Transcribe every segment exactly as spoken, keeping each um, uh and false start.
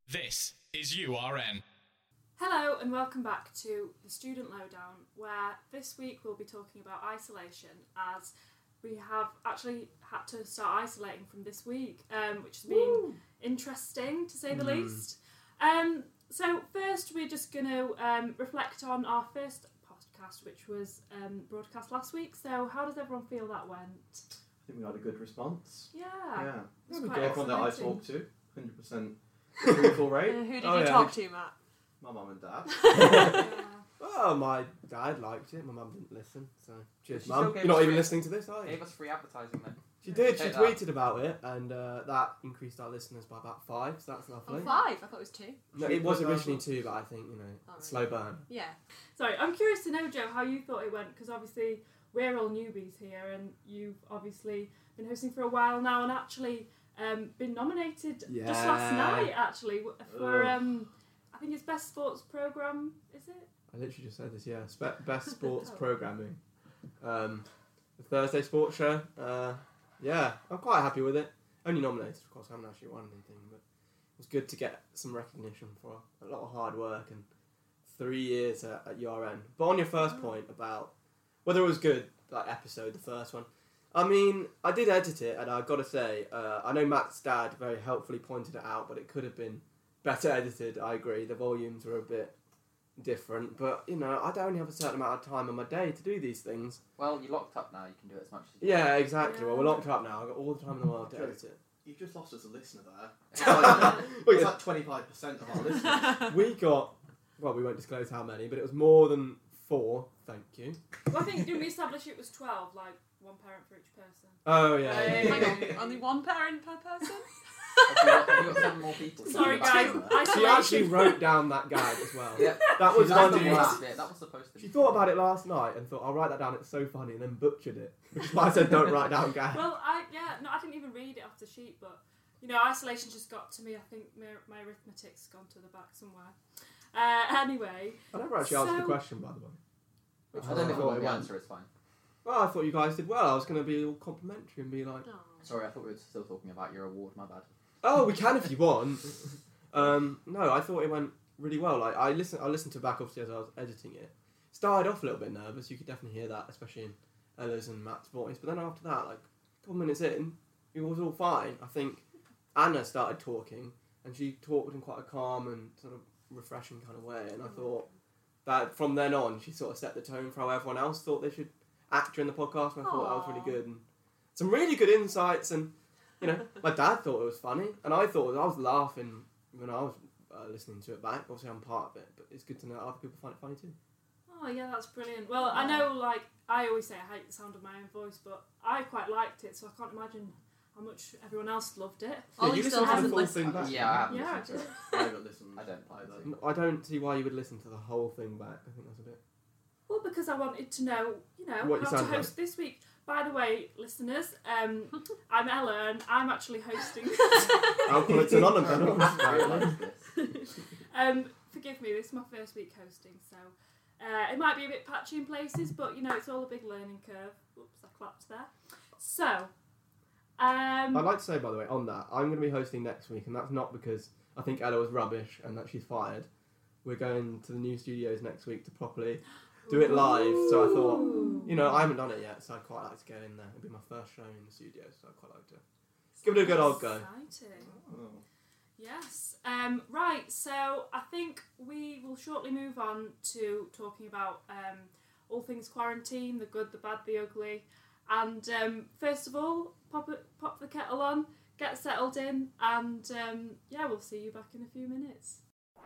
This is U R N. Hello and welcome back to the Student Lowdown, where this week we'll be talking about isolation, as we have actually had to start isolating from this week, um, which has been Woo! interesting to say the mm. least. Um, so first we're just going to um, reflect on our first podcast, which was um, broadcast last week. So how does everyone feel that went? I think we had a good response. Yeah. Yeah. It was yeah quite everyone that I exciting. talked to, one hundred percent approval rate. Uh, who did oh, you yeah. talk to, Matt? My mum and dad. Yeah. Oh, my dad liked it. My mum didn't listen, so cheers, She mum. still gave You're not us even free- listening to this, are you? Gave us free advertising then. She did. She Take that. tweeted about it, and uh, that increased our listeners by about five. So that's lovely. Oh, five? I thought it was two. No, it was originally two, but I think you know, Oh, really? slow burn. Yeah. Sorry, I'm curious to know, Joe, how you thought it went, because obviously we're all newbies here, and you've obviously been hosting for a while now, and actually um, been nominated just last Yeah. night, actually, w- for Ugh. um, I think it's Best Sports Programme, is it? I literally just said this. Yeah, Spe- best sports Oh. programming. Um, the Thursday sports show. Uh, yeah, I'm quite happy with it. Only nominated, of course. I haven't actually won anything, but it was good to get some recognition for a lot of hard work and three years at, at U R N. But on your first Oh. point about whether it was good, like episode, the first one. I mean, I did edit it, and I've got to say, uh, I know Matt's dad very helpfully pointed it out, but it could have been better edited. I agree. The volumes were a bit different, but you know, I only have a certain amount of time in my day to do these things. Well, you're locked up now. You can do it as much as you Yeah, exactly. Yeah. Well, we're locked up now. I've got all the time in the world to Okay. edit it. You've just lost us a listener there. It's want. like, Well, it's yeah, like twenty-five percent of our listeners. we got, well, we won't disclose how many, but it was more than four. Thank you. Well, I think, didn't we establish it was twelve, like one parent for each person? Oh yeah. Hey. Hang on, only one parent per person? Have you got, have you got seven more people? Sorry, Back guys. in there? I- She actually wrote down that guide as well. Yeah. That was She one did thing. last bit. That was supposed to be. She thought about it last night and thought, I'll write that down. It's so funny, and then butchered it, which is why I said don't write down guides. Well, I yeah, no, I didn't even read it off the sheet, but you know, isolation just got to me. I think my, my arithmetic's gone to the back somewhere. Uh, anyway, I never actually answered the so- question, by the way. Which I I don't know if thought you want it the went. answer. It's fine. Well, I thought you guys did well. I was going to be all complimentary and be like, Oh. Sorry, I thought we were still talking about your award. My bad. oh, we can if you want. Um, no, I thought it went really well. Like I listened, I listened to it back obviously as I was editing it. Started off a little bit nervous. You could definitely hear that, especially in Ella's and Matt's voice. But then after that, like a couple minutes in, it was all fine. I think Anna started talking, and she talked in quite a calm and sort of refreshing kind of way. And I thought that from then on, she sort of set the tone for how everyone else thought they should act during the podcast. And I thought that was Aw. really good, and some really good insights. And you know, my dad thought it was funny, and I thought I was laughing when I was uh, listening to it back. Obviously, I'm part of it, but it's good to know other people find it funny too. oh yeah, that's brilliant. Well, I know, like I always say, I hate the sound of my own voice, but I quite liked it, so I can't imagine how much everyone else loved it. Ollie you still listen to the hasn't full listened. thing back. Yeah, I haven't Yeah, listened to it. I haven't listened. I don't plan either. to. I don't see why you would listen to the whole thing back. I think that's a bit. Well, because I wanted to know, you know, What you how to sound host this week. By the way, listeners, um, I'm Ella, and I'm actually hosting. Alcoholics Anonymous. I Anonymous. realised this. um, forgive me, this is my first week hosting, so uh, it might be a bit patchy in places, but you know, it's all a big learning curve. Whoops, I clapped there. So, um, I'd like to say, by the way, on that, I'm going to be hosting next week, and that's not because I think Ella was rubbish and that she's fired. We're going to the new studios next week to properly do it live. So I thought, you know, I haven't done it yet, so I'd quite like to go in there. It'll be my first show in the studio, so I'd quite like to give it a good old go. Exciting. Oh. Yes. Um, right, so I think we will shortly move on to talking about um, all things quarantine, the good, the bad, the ugly. And um, first of all, pop it, pop the kettle on, get settled in, and um, yeah, we'll see you back in a few minutes.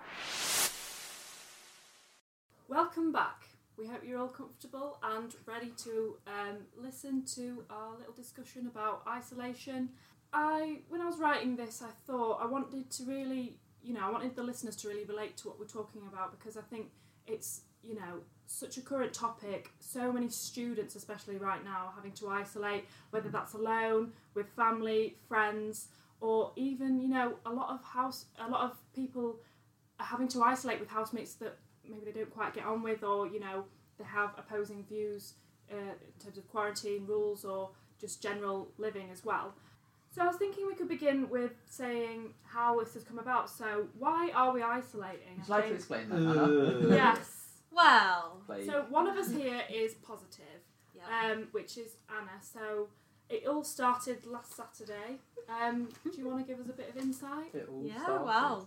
Welcome back. We hope you're all comfortable and ready to um, listen to our little discussion about isolation. I, when I was writing this, I thought I wanted to really, you know, I wanted the listeners to really relate to what we're talking about, because I think it's, you know, such a current topic. So many students, especially right now, are having to isolate, whether that's alone, with family, friends, or even, you know, a lot of house, a lot of people are having to isolate with housemates that maybe they don't quite get on with, or, you know, they have opposing views uh, in terms of quarantine rules or just general living as well. So I was thinking we could begin with saying how this has come about. So why are we isolating? Would I you like to think- explain that, Anna? Uh, Yes. Well, Plague. So one of us here is positive, yeah. um, which is Anna. So it all started last Saturday. Um, do you want to give us a bit of insight? It all Yeah, started. well,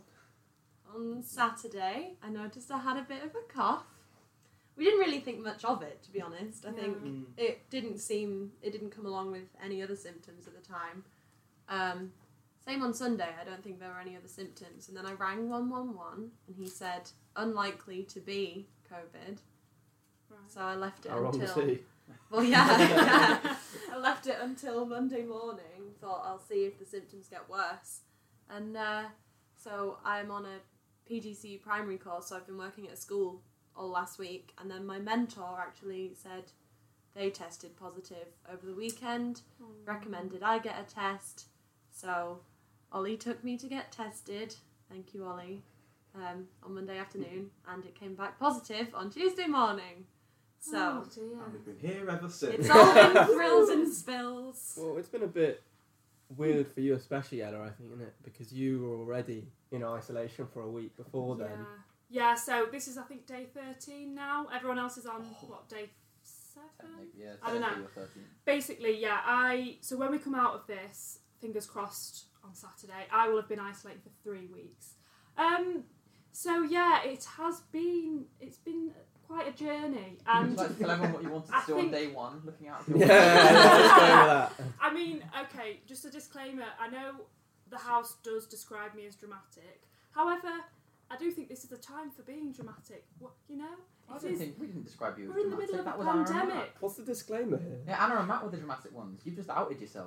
on Saturday, I noticed I had a bit of a cough. We didn't really think much of it, to be honest. I Yeah. think Mm. it didn't seem, it didn't come along with any other symptoms at the time. Um, same on Sunday, I don't think there were any other symptoms. And then I rang one one one and he said, unlikely to be COVID. Right. So I left it How wrong was until... he? Well, yeah, yeah. I left it until Monday morning. Thought I'll see if the symptoms get worse. And uh, so I'm on a P G C E primary course, so I've been working at a school all last week. And then my mentor actually said they tested positive over the weekend, recommended I get a test. So Ollie took me to get tested. Thank you, Ollie. Um, on Monday afternoon, and it came back positive on Tuesday morning. So Oh, dear. And we've been here ever since. it's all been thrills and spills. Well, it's been a bit weird for you, especially Ella, I think, isn't it? Because you were already in isolation for a week before then. Yeah. Yeah, so this is, I think, day thirteen now. Everyone else is on, what, day seven? Technically, yeah, I don't know. technically you're thirteen. Basically, yeah, I... So when we come out of this, fingers crossed, on Saturday, I will have been isolated for three weeks. Um... So yeah, it has been. It's been quite a journey, Would and you like to tell everyone what you wanted to I do on think- day one, looking out for Yeah, your let's go with that. I mean, okay, just a disclaimer. I know the house does describe me as dramatic. However, I do think this is a time for being dramatic. What you know, I it don't is. think we didn't describe you as We're in the dramatic. middle of that a was Anna and pandemic. Matt. What's the disclaimer here? Yeah, Anna and Matt were the dramatic ones. You've just outed yourself.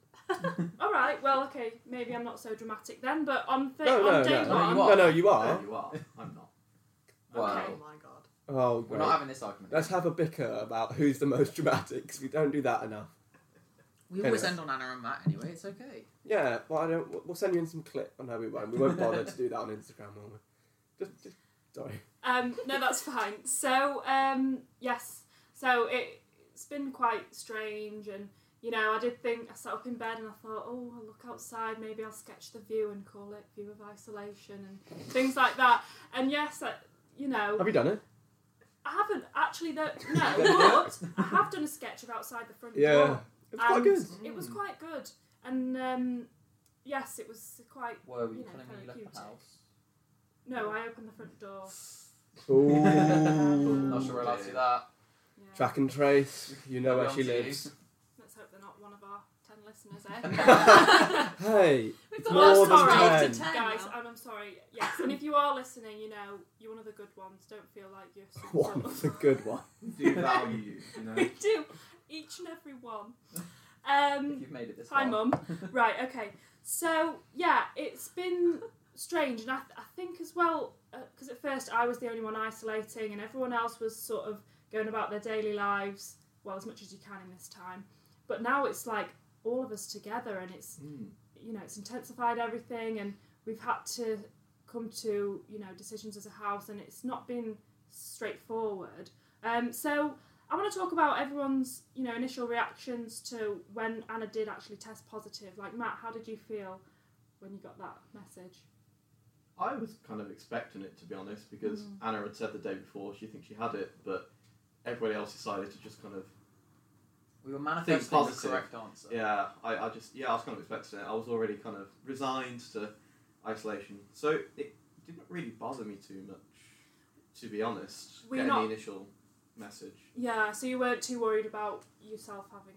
All right, well, okay, maybe I'm not so dramatic then. But on th- No, on no, day no. one, you No, are. no, you are. There you are. I'm not. Well, Okay. Oh my god. Oh, we're great. not having this argument. Let's have a bicker about who's the most dramatic, because we don't do that enough. We always Anyway. end on Anna and Matt anyway. It's okay. Yeah, well, I don't. we'll- We'll send you in some clip. Oh, no, we won't. We won't bother to do that on Instagram, will we? Just, just sorry. Um, no, that's fine. So, um, yes. So it, it's been quite strange, and you know, I did think I sat up in bed and I thought, oh, I'll look outside. Maybe I'll sketch the view and call it "View of Isolation" and things like that. And yes, I, you know, Have you done it? I haven't actually. The, no, but I have done a sketch of outside the front Yeah, door. it's quite and good. It was quite good, and um, yes, it was quite. Were you You know, telling me you left the therapeutic. house? No, I opened the front door. Ooh. Not sure we're allowed to do that. Yeah. Track and trace. You know where Maybe she on to you. lives. Let's hope they're not one of our ten listeners, eh? Hey, We've it's got more lost than our eight ten. to ten. Guys, now. and I'm sorry. Yes, and if you are listening, you know you're one of the good ones. Don't feel like you're some One sort of the good one. Do value you, you know. We do, each and every one. If Um, you've made it this hi, far. mum. Right, okay. So yeah, it's been strange, and I, th- I think as well because at first I was the only one isolating, and everyone else was sort of going about their daily lives, well, as much as you can in this time. But now it's like all of us together, and it's Mm. you know it's intensified everything, and we've had to come to you know decisions as a house, and it's not been straightforward. Um, so I want to talk about everyone's you know initial reactions to when Anna did actually test positive. Like Matt, how did you feel when you got that message? I was kind of expecting it, to be honest, because Mm. Anna had said the day before she thinks she had it, but everybody else decided to just kind of, We were manifesting the positive. correct answer. yeah, I, I just, yeah, I was kind of expecting it. I was already kind of resigned to isolation, so it didn't really bother me too much, to be honest, Were you getting not- the initial message. Yeah, so you weren't too worried about yourself having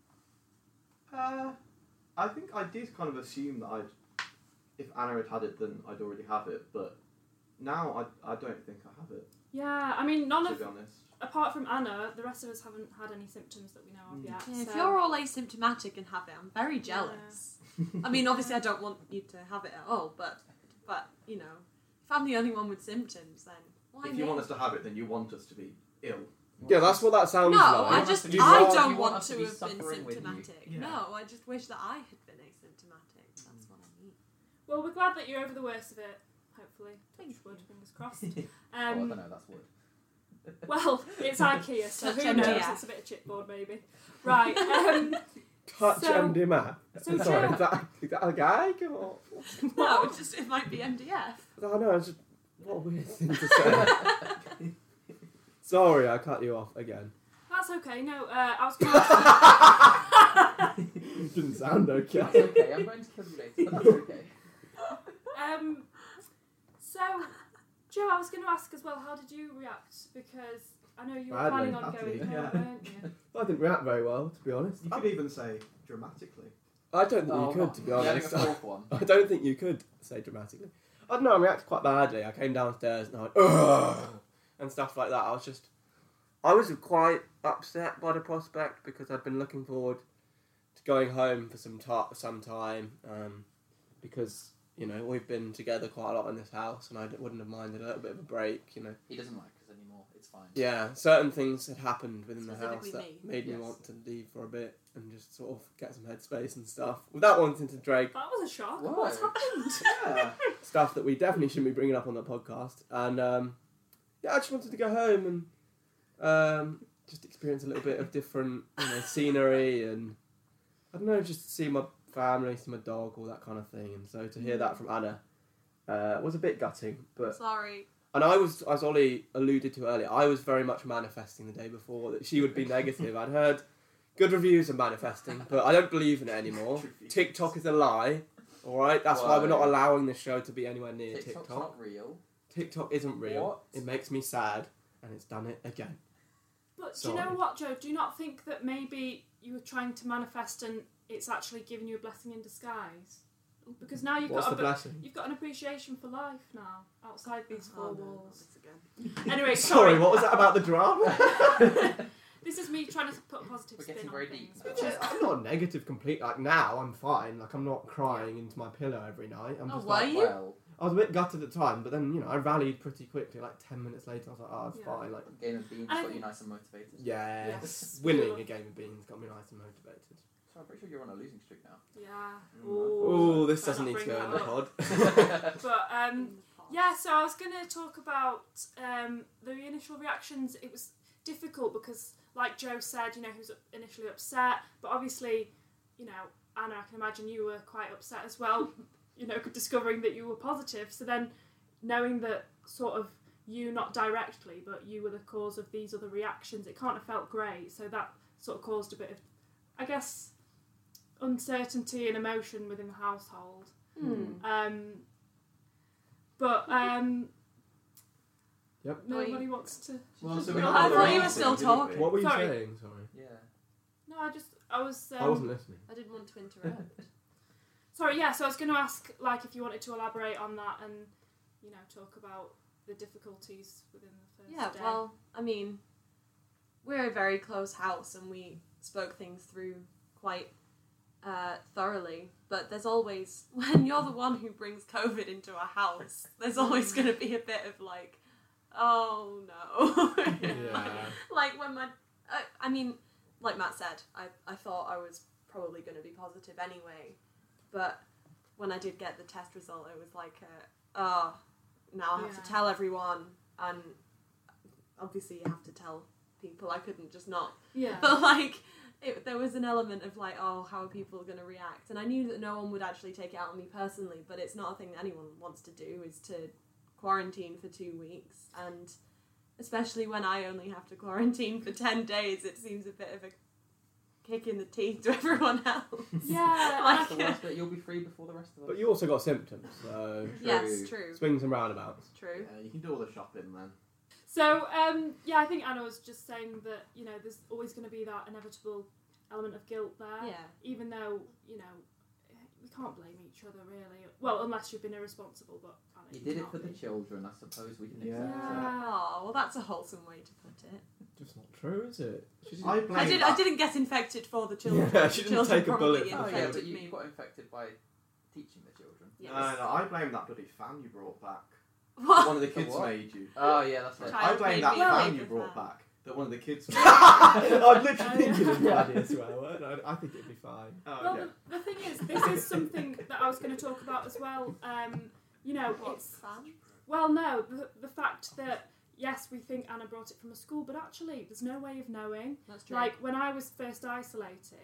it. Uh, I think I did kind of assume that I'd, if Anna had had it, then I'd already have it, but now I, I don't think I have it, Yeah, I mean none to of be honest. apart from Anna, the rest of us haven't had any symptoms that we know of Mm. yet. Yeah, if so- you're all asymptomatic and have it, I'm very jealous. I mean, obviously, I don't want you to have it at all, but but you know, if I'm the only one with symptoms, then why If you me? want us to have it, then you want us to be ill. Yeah, that's what that sounds No, like. I just You I want- don't you want want us to to be have been suffering with you. symptomatic. Yeah. No, I just wish that I had been asymptomatic. That's what I mean. Well, we're glad that you're over the worst of it. Hopefully, touch Thank wood, you. fingers crossed. Oh, I Um, don't know, that's wood. well, it's IKEA, so Touch who M D knows? F. It's a bit of chipboard, maybe. Right. Um, Touch So- M D M A. so Sorry, Joe- is that, is that a gag? Or... No, it's just it might be M D F. I don't know, it's just what a weird thing to say. Sorry, I cut you off again. That's okay. No, uh, I was going to ask. Didn't sound okay. That's okay. I'm going to kill you later, but that's okay. Um, so, Joe, I was going to ask as well. How did you react? Because I know you were Badly, planning on badly, going yeah. home, weren't you? I didn't react very well, to be honest. You could even say dramatically. I don't think Oh, you could, to be you're having honest. a fourth one. I don't think you could say dramatically. I don't know, I reacted quite badly. I came downstairs and I went, ugh, and stuff like that. I was just, I was quite upset by the prospect because I'd been looking forward to going home for some, ta- some time um, because, you know, we've been together quite a lot in this house and I d- wouldn't have minded a little bit of a break, you know. He doesn't like us anymore. It's fine. Yeah, certain things had happened within the house Specifically that me. made me Yes. want to leave for a bit and just sort of get some headspace and stuff without wanting to drag That was a shock. Why? What's happened? Yeah. stuff that we definitely shouldn't be bringing up on the podcast. And um, yeah, I just wanted to go home and um, just experience a little bit of different, you know, scenery and I don't know, just see my family, see my dog, all that kind of thing. And so to hear that from Anna uh, was a bit gutting, but. Sorry. And I was, as Ollie alluded to earlier, I was very much manifesting the day before that she would be negative. I'd heard good reviews of manifesting, but I don't believe in it anymore. TikTok is a lie, alright? That's why we're not Why? allowing this show to be anywhere near TikTok's TikTok. not real. TikTok isn't real. What? It makes me sad, and it's done it again. But do you know Sorry. what, Joe? Do you not think that maybe you were trying to manifest and it's actually giving you a blessing in disguise? Because now you've What's got the a, blessing? you've got an appreciation for life now outside these four Oh, no, not walls. this again. Anyway, Sorry, sorry. what was that about the drama? This is me trying to put a positive We're spin getting on very things, deep which is I'm not negative complete. Like now, I'm fine. Like I'm not crying into my pillow every night. I'm Oh, just were like, you? Well, I was a bit gutted at the time, but then you know I rallied pretty quickly. Like ten minutes later, I was like, oh, it's Yeah. fine. Like game of beans I got think- you nice and motivated. yes, Yes. winning a game of beans got me nice and motivated. So I'm pretty sure you're on a losing streak now. yeah. Mm. Oh, this better doesn't not need to bring go in that the up. pod. But um, In the past. yeah, so I was going to talk about um, the initial reactions. It was difficult because, like Joe said, you know, he was initially upset, but obviously, you know, Anna, I can imagine you were quite upset as well, you know, discovering that you were positive. So then knowing that sort of you, not directly, but you were the cause of these other reactions, it can't have felt great. So that sort of caused a bit of, I guess, uncertainty and emotion within the household. Hmm. Um, but um, Yep. nobody wants to. Well, so Well, we I had thought another you were meeting, still didn't we? talking. What were you Sorry. saying? Sorry, Yeah. No, I just I was. Um, I wasn't listening. I didn't want to interrupt. Sorry, yeah. So I was going to ask, like, if you wanted to elaborate on that and, you know, talk about the difficulties within the first Yeah, day. well, I mean, we're a very close house and we spoke things through quite uh, thoroughly. But there's always, when you're the one who brings COVID into a house, there's always going to be a bit of like, oh no. Yeah. Like when my, I, I mean, like Matt said, I, I thought I was probably going to be positive anyway. But when I did get the test result, it was like, uh, oh, now I have Yeah. to tell everyone, and obviously you have to tell people. I couldn't just not. Yeah. But like, it, there was an element of like, oh, how are people going to react? And I knew that no one would actually take it out on me personally, but it's not a thing that anyone wants to do, is to quarantine for two weeks. And especially when I only have to quarantine for ten days, it seems a bit of a kick in the teeth to everyone else. Yeah, Like, That's the worst bit. You'll be free before the rest of us. But you also got symptoms, so Yes, true. swings and roundabouts. True. Yeah, you can do all the shopping then. So, um, yeah, I think Anna was just saying that, you know, there's always going to be that inevitable element of guilt there. Yeah. Even though, you know, we can't blame each other, really. Well, unless you've been irresponsible, but Anna, You did it can't for the be. children. I suppose we can Yeah. accept Yeah. Oh, well, that's a wholesome way to put it. Just not true, is it? She didn't- I blame I did. that. I didn't get infected for the children. Yeah, The she didn't children take a probably bullet it. for Oh the yeah, infected but you, me. you got infected by teaching the children. Yes. No, no, I blame that bloody fan you brought back. What? One of the The kids what? made you. Oh yeah, that's right. Child I blame made that me fan make you a brought fan. back. That one of the kids made. I'm literally thinking of bloody as well. weren't I? I think it'd be fine. Oh, Well, okay. the, the thing is, this is something that I was going to talk about as well. Um, you know, What's it's fan? well, no, the, the fact that yes, we think Anna brought it from a school, but actually, there's no way of knowing. That's true. Like when I was first isolating,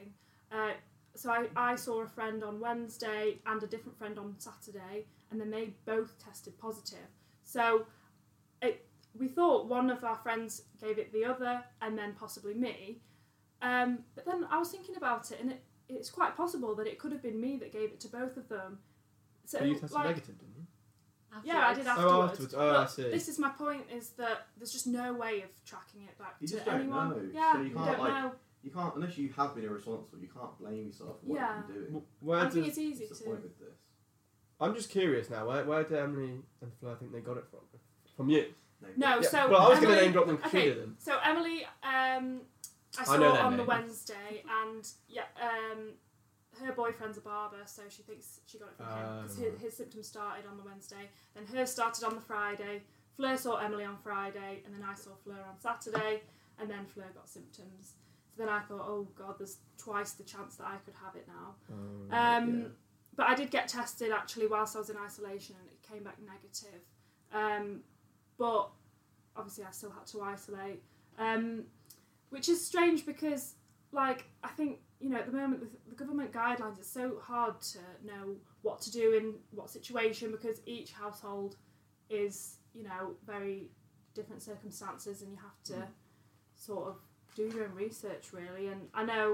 Uh, so I, I saw a friend on Wednesday and a different friend on Saturday, and then they both tested positive. So it, we thought one of our friends gave it the other, and then possibly me. Um, but then I was thinking about it, and it, it's quite possible that it could have been me that gave it to both of them. So But you tested like, negative, didn't you? yeah, I did Afterwards. afterwards. Oh, afterwards. Oh, But I see. This is my point: is that there's just no way of tracking it back You to just don't anyone. know. Yeah, So you you can't, don't like, know. You can't, unless you have been irresponsible, you can't blame yourself for what Yeah. you've been doing. W- Where I does, think it's easy What's the to. point with this? I'm just curious now. Where where did Emily and Fleur think they got it from? From you? No, Yeah, so well, I was Emily, going to name drop them. okay, Katrina then. So Emily, um, I I saw know their on the names. Wednesday, and yeah, um, her boyfriend's a barber, so she thinks she got it from him Ah, because right. his, his symptoms started on the Wednesday. Then hers started on the Friday. Fleur saw Emily on Friday, and then I saw Fleur on Saturday, and then Fleur got symptoms. So then I thought, oh God, there's twice the chance that I could have it now. Oh, Um, yeah. But I did get tested actually whilst I was in isolation, and it came back negative. Um, but obviously I still had to isolate, um, which is strange because, like, I think, you know, at the moment the, the government guidelines, it's so hard to know what to do in what situation because each household is, you know, very different circumstances, and you have to Mm. sort of do your own research really. And I know,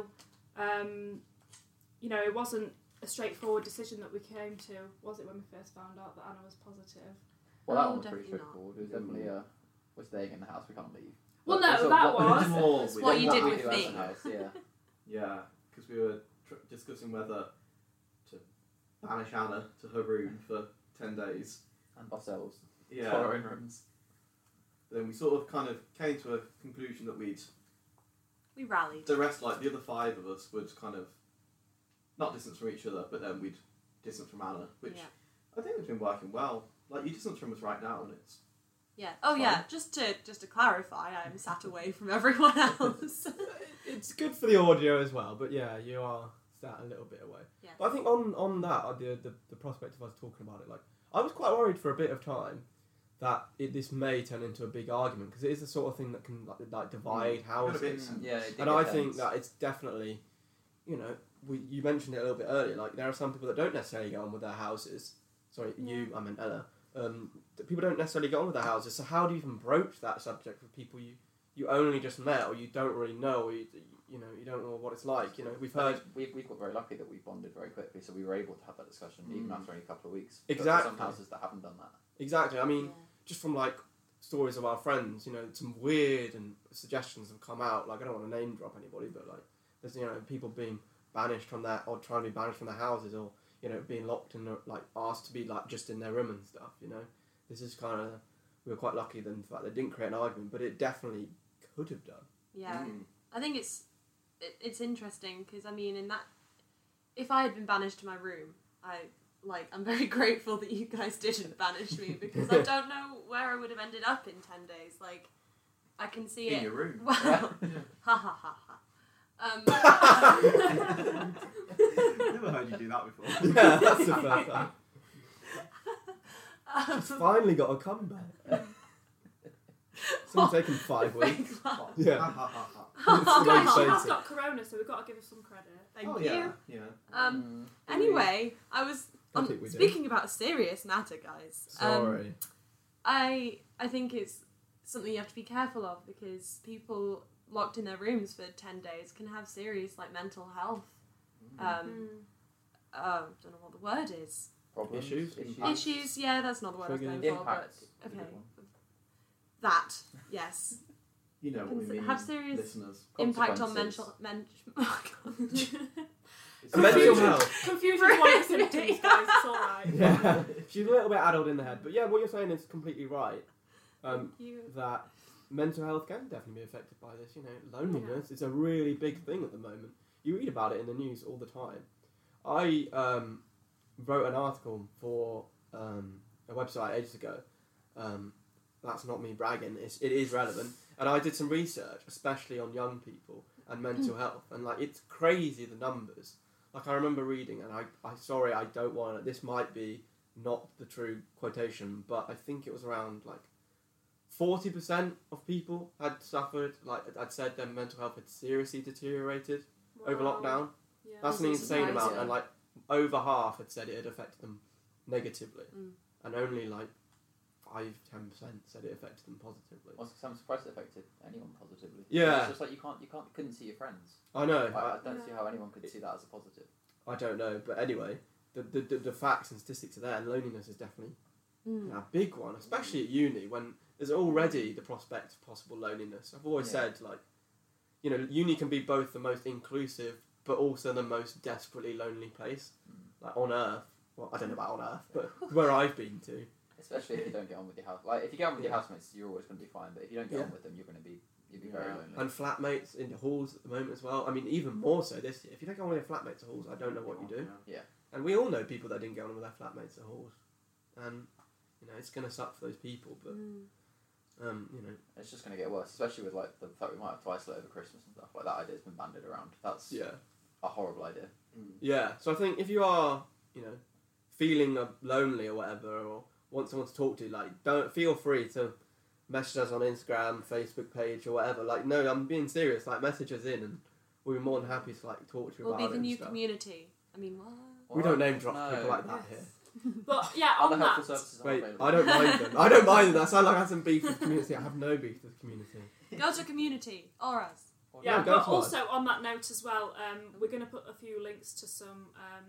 um, you know, it wasn't a straightforward decision that we came to, was it, when we first found out that Anna was positive? Well, that Oh, one was pretty definitely not. straightforward. It was definitely uh, we're staying in the house, we can't leave. Well, But no, also that what- was. It's more It's with what you what did we with do me. as a house. Yeah. Yeah, because we were tr- discussing whether to banish Anna to her room for ten days. And ourselves. Yeah. To our own rooms. Then we sort of kind of came to a conclusion that we'd We rallied. the rest, like the other five of us, would kind of not distance from each other, but then we'd distance from Anna, which Yeah. I think has been working well. Like you distance from us right now, and it's Yeah. Oh Fine. yeah. Just to just to clarify, I'm sat away from everyone else. It's good for the audio as well, but yeah, you are sat a little bit away. Yeah. But I think on on that, uh, the, the the prospect of us talking about it, like I was quite worried for a bit of time that it, this may turn into a big argument because it is the sort of thing that can like, like divide Got a bit- houses. Yeah, it did And get I think tense. that it's definitely, you know, we you mentioned it a little bit earlier. Like there are some people that don't necessarily get on with their houses. Sorry, you. I meant Ella. Um, that people don't necessarily get on with their houses. So how do you even broach that subject with people you, you only just met or you don't really know, or you you know you don't know what it's like. You know, we've I heard think we've, we've got very lucky that we bonded very quickly, so we were able to have that discussion even Mm. after only a couple of weeks. But for Exactly. some houses that haven't done that. exactly. I mean, Yeah. just from like stories of our friends, you know, some weird and suggestions have come out. Like I don't want to name drop anybody, but like there's you know people being banished from their or trying to be banished from their houses, or you know being locked in their, like asked to be like just in their room and stuff. You know, this is kind of we were quite lucky then the fact they didn't create an argument, but it definitely could have done. Yeah. Mm. I think it's it, it's interesting because I mean, in that, if I had been banished to my room, I like I'm very grateful that you guys didn't banish me because I don't know where I would have ended up in ten days. Like, I can see in it. your room. Wow. Yeah. Ha ha ha ha. Um, Never heard you do that before. Yeah, that's the first time. um, It's finally got a comeback. It's only taken five weeks. fake laugh. Yeah. Ha, ha, ha, ha. It's the Guys, way she to has say it. got corona, so we've got to give her some credit. Thank Oh you. yeah, yeah. Um, Mm. Anyway, I was I um, think we do. speaking about a serious matter, guys. Um, Sorry. I I think it's something you have to be careful of because people locked in their rooms for ten days can have serious like mental health. Um, Mm. uh, don't know what the word is. Problems, Issues? issues. Impacts. Issues. Yeah, that's not the word I was Triggers. going for. Impacts. is But a good okay, one. that yes, You know what Can we s- mean, have serious listeners. impact on Consequences. mental men. Oh, God. It's Mental confusion. health. Confusion is one of the symptoms, guys. It's all right. Yeah. She's a little bit addled in the head, but yeah, what you're saying is completely right. Um, Thank you. that mental health can definitely be affected by this. You know, loneliness is a really big thing at the moment. You read about it in the news all the time. I um, wrote an article for um, a website ages ago. Um, that's not me bragging. It's, it is relevant, and I did some research, especially on young people and mental health, and like it's crazy the numbers. Like I remember reading, and I, I sorry I don't want to. This might be not the true quotation, but I think it was around like forty percent of people had suffered, like I'd said, their mental health had seriously deteriorated over Wow. lockdown. Yeah. That's an This is insane amount, surprising. and like over half had said it had affected them negatively, Mm. and only like five, ten percent said it affected them positively. I was- I'm surprised it affected anyone positively. Yeah. It's just like you can't, you can't, couldn't see your friends. I know. I, I, I don't see Yeah. how anyone could see that as a positive. I don't know, but anyway, the, the the the facts and statistics are there, and loneliness is definitely Mm. a big one, especially at uni when there's already the prospect of possible loneliness. I've always Yeah. said, like, you know, uni can be both the most inclusive but also the most desperately lonely place, Mm. like on earth. Well, I don't know about on earth, but where I've been to. Especially if you don't get on with your house. Like if you get on with your Yeah. housemates, you're always going to be fine. But if you don't get Yeah. on with them, you're going to be, you'll be very Yeah. lonely. And flatmates in the halls at the moment as well. I mean, even more so this year. If you don't get on with your flatmates at halls, I don't know what you do. Yeah. And we all know people that didn't get on with their flatmates at halls. And, you know, it's going to suck for those people, but, Mm. um, you know, It's just going to get worse, especially with like the fact we might have to isolate over Christmas and stuff. Like that idea's been bandied around. That's yeah. a horrible idea. Mm. Yeah, so I think if you are, you know, feeling uh, lonely or whatever, or want someone to talk to, like, don't feel free to message us on Instagram, Facebook page, or whatever. Like, no, I'm being serious. Like, message us in, and we'll be more than happy to like talk to you We'll about be it the and new stuff. community. I mean, what? We don't Well, name drop no. people like that Yes. here. But yeah, Other on helpful that. services are Wait, available. I don't mind them. I don't mind them. That sounds like I have some beef with the community. I have no beef with the community. Go to community or us. Or Yeah, No, go but for it. also on that note as well, um, we're going to put a few links to some um,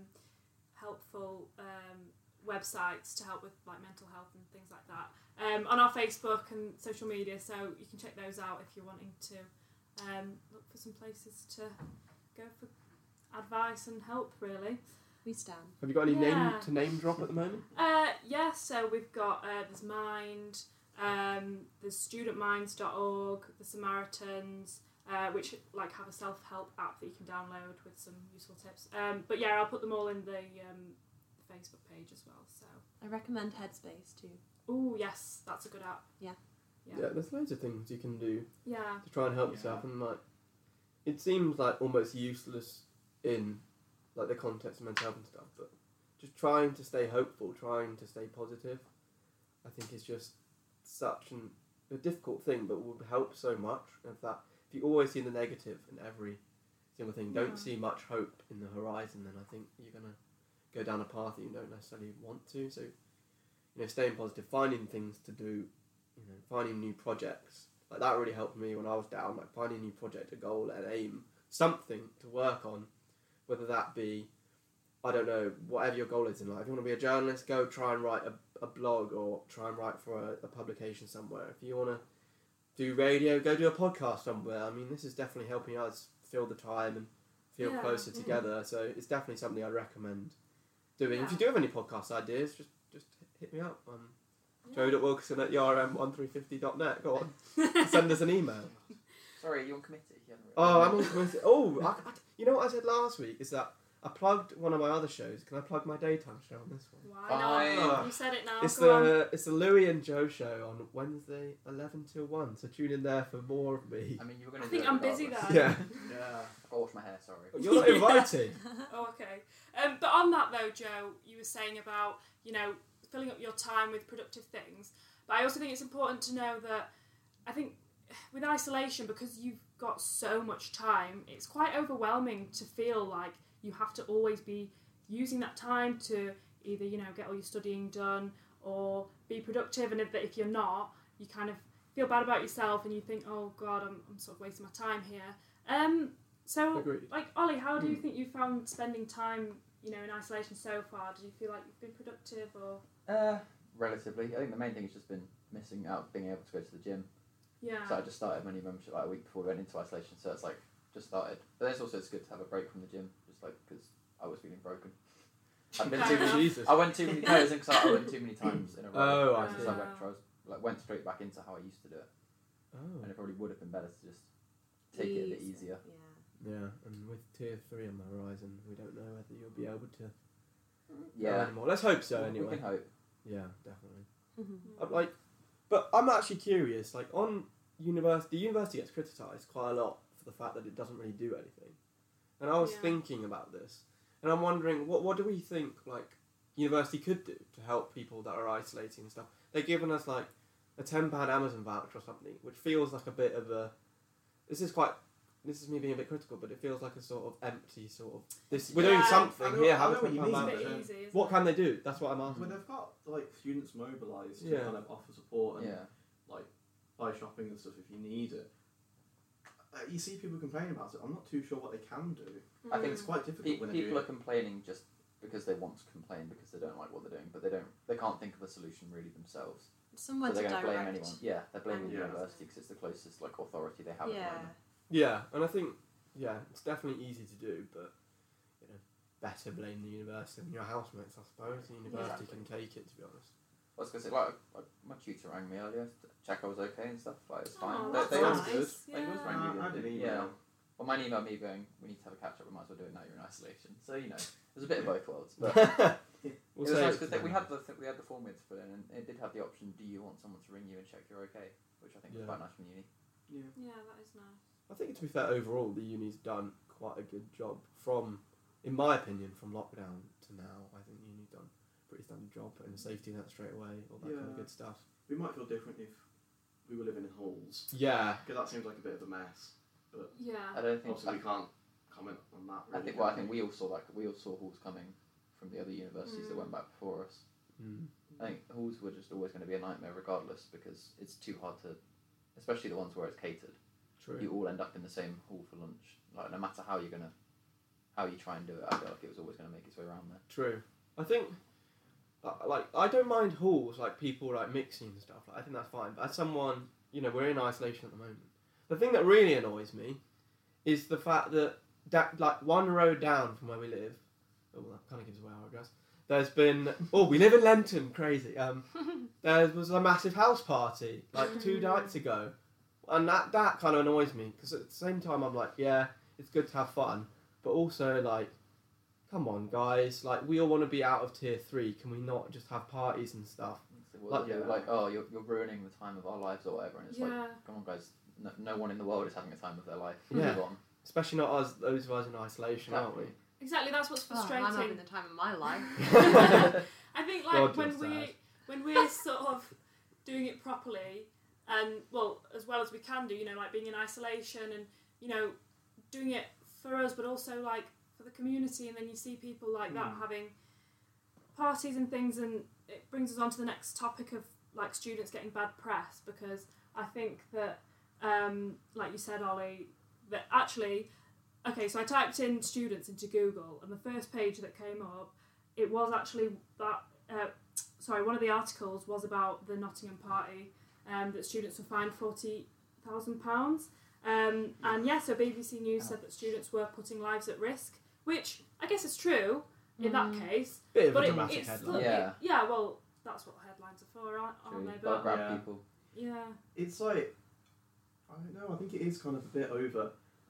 helpful um, websites to help with like mental health and things like that um, on our Facebook and social media. So you can check those out if you're wanting to um, look for some places to go for advice and help. Really. We stand. Have you got any Yeah. name to name drop at the moment? Uh, yeah, so we've got uh, there's Mind, um, there's student minds dot org, the Samaritans, uh, which like have a self help app that you can download with some useful tips. Um, but yeah, I'll put them all in the um, Facebook page as well. So, I recommend Headspace too. oh yes, that's a good app. Yeah. Yeah. Yeah, there's loads of things you can do Yeah. to try and help Yeah. yourself, and like, it seems like almost useless in like the context of mental health and stuff, but just trying to stay hopeful, trying to stay positive, I think is just such an, a difficult thing, but will help so much. If that, if you always see the negative in every single thing, don't Yeah. see much hope in the horizon, then I think you're gonna go down a path that you don't necessarily want to. So, you know, staying positive, finding things to do, you know, finding new projects. Like that really helped me when I was down, like finding a new project, a goal, an aim, something to work on, whether that be, I don't know, whatever your goal is in life. If you want to be a journalist, go try and write a, a blog or try and write for a, a publication somewhere. If you want to do radio, go do a podcast somewhere. I mean, this is definitely helping us fill the time and feel Yeah. closer Mhm. together. So it's definitely something I'd recommend doing. If Yeah. you do have any podcast ideas, just just hit me up. Um, Yeah. joe.wilkerson at yarm one three five zero dot net. Go on. Send us an email. Sorry, you're on committee. You haven't Oh, I'm really- on committee. Oh, I, I, you know what I said last week is that I plugged one of my other shows. Can I plug my daytime show on this one? Why Fine. not? You said it now. It's Go on. the it's the Louis and Joe show on Wednesday, eleven till one. So tune in there for more of me. I mean, you were going I to. think I'm busy regardless. there. Yeah, Yeah. I've got to wash my hair. Sorry. you're not invited. Oh, okay. Um, but on that though, Joe, you were saying about, you know, filling up your time with productive things. But I also think it's important to know that I think with isolation, because you've got so much time, it's quite overwhelming to feel like you have to always be using that time to either, you know, get all your studying done or be productive. And if, if you're not, you kind of feel bad about yourself and you think, oh God, I'm, I'm sort of wasting my time here. Um, so, Agreed. like, Ollie, how do you Mm. think you found spending time, you know, in isolation so far? Do you feel like you've been productive or? Uh, relatively. I think the main thing has just been missing out being able to go to the gym. Yeah. So I just started my new membership like a week before we went into isolation. So it's like just started. But it's also it's good to have a break from the gym, just like because I was feeling broken. I've been Fair too enough. many. Jesus. I went too many. No, it's because I went too many times in a row. Oh, I so see. I went, I was, like went straight back into how I used to do it, Oh, and it probably would have been better to just take it a bit Ease. easier. Yeah. yeah. And with tier three on the horizon, we don't know whether you'll be able to go Yeah. anymore. Let's hope so. We- Anyway. We can hope. Yeah, definitely. Mm-hmm. I'm like, but I'm actually curious. Like on university, the university gets criticised quite a lot for the fact that it doesn't really do anything. And I was Yeah. thinking about this, and I'm wondering what what do we think like university could do to help people that are isolating and stuff. They've given us like a ten pound Amazon voucher or something, which feels like a bit of a. This is quite this is me being a bit critical, but it feels like a sort of empty sort of this. We're doing Yeah, something I know- here. I Have know a what you quick mean, It's a about bit but- easy, isn't What it? can they do? That's what I'm When asking. they've got like students mobilised to Yeah. kind of offer support and Yeah. like buy shopping and stuff if you need it. Uh, you see people complain about it. I'm not too sure what they can do. I think it's Mm. quite difficult Pe- when they people do are complaining just because they want to complain because they don't like what they're doing, but they don't. They can't think of a solution really themselves. Someone so to they're going to blame direct. anyone. Yeah, they're blaming Yeah. the university because it's the closest like authority they have at the Yeah. moment. Yeah, and I think yeah, it's definitely easy to do, but you know, better blame the university than your housemates, I suppose. The university Exactly. can take it, to be honest. I was going to say, like, like, my tutor rang me earlier to check I was okay and stuff. Like, it's fine. Oh, they, that's they always nice. good. Like, he always Yeah. rang you. Uh, I did didn't he? email. Yeah. Well, mine emailed me going, we need to have a catch up. We might as well do it now. You're in isolation. So you know, there's a bit of both worlds. But it We'll was say nice it's because we them. had the th- we had the form we had to fill in, and it did have the option: do you want someone to ring you and check you're okay? Which I think was Yeah. quite nice from uni. Yeah. Yeah, that is nice. I think, to be fair, overall, the uni's done quite a good job from, in my opinion, from lockdown to now. I think the uni's done a pretty standard job, putting the safety net straight away, all that kind of Yeah. good stuff. We might feel different if we were living in halls Yeah, because that seems like a bit of a mess. Yeah. I don't think. Obviously, I, we can't comment on that. I Really, think. Well, I can think we all saw that. We all saw halls coming from the other universities that Mm. went back before us. mm. I think halls were just always going to be a nightmare regardless because it's too hard to, especially the ones where it's catered. True. You all end up in the same hall for lunch. Like no matter how you're gonna, how you try and do it, I feel like it was always going to make its way around there. True. I think, uh, like, I don't mind halls, like, people, like, mixing and stuff. Like, I think that's fine. But as someone, you know, we're in isolation at the moment. The thing that really annoys me is the fact that, that like, one road down from where we live, oh, well, that kind of gives away our address, there's been, oh, we live in Lenton, crazy. Um, there was a massive house party, like, two nights ago. And that, that kind of annoys me, because at the same time, I'm like, yeah, it's good to have fun. But also, like, come on, guys. Like, we all want to be out of tier three. Can we not just have parties and stuff? So, well, Like- yeah, like oh, you're, you're ruining the time of our lives or whatever, and it's Yeah. like, come on, guys, no, no one in the world is having a time of their life. Yeah. Move on. Especially not us, those of us in isolation, aren't we? Exactly. That's what's Oh, I'm frustrating. having the time of my life. I think like God, when you're we sad. when we're sort of doing it properly and well as well as we can do, you know, like being in isolation and you know doing it for us, but also like for the community, and then you see people like that Mm. having parties and things, and it brings us on to the next topic of like students getting bad press, because I think that um, like you said, Ollie, that actually okay, so I typed in students into Google, and the first page that came up, it was actually that. Uh, sorry, one of the articles was about the Nottingham party, um, that students were fined forty thousand pounds. Um, and yeah, so B B C News said that students were putting lives at risk, which I guess is true in that Mm. case. Bit of But a it, dramatic it's headline. Yeah. yeah, well, that's what headlines are for, aren't, aren't True. they? They'll But grab Yeah. people. yeah, It's like I don't know. I think it is kind of a bit over